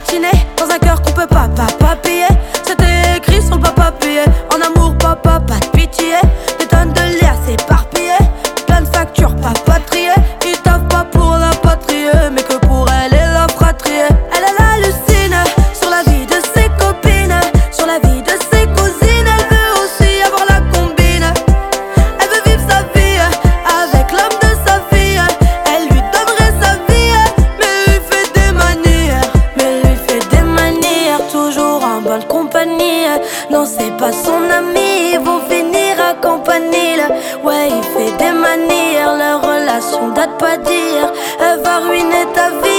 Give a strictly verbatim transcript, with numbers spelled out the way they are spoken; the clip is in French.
gratiné dans un cœur qu'on peut pas, pas, pas payer. C'était écrit sur le papa payé. En amour, papa, pas de pitié. Des tonnes de liens s'éparpiller. Plein de factures pas patriées. Ils taffent pas pour la patrie, mais que pour elle et la fratrie. Elle, elle hallucine sur la vie de ses copines, sur la vie de ses cousines. Elle veut aussi avoir la combine. Elle veut vivre sa vie avec l'homme de sa vie. Elle lui donnerait sa vie, mais lui fait des manières. Mais lui fait des manières, toujours en bonne compagnie. Non, c'est pas son ami, ils vont finir à campanile. Ouais, il fait des manières, leur relation date pas d'hier. Elle va ruiner ta vie.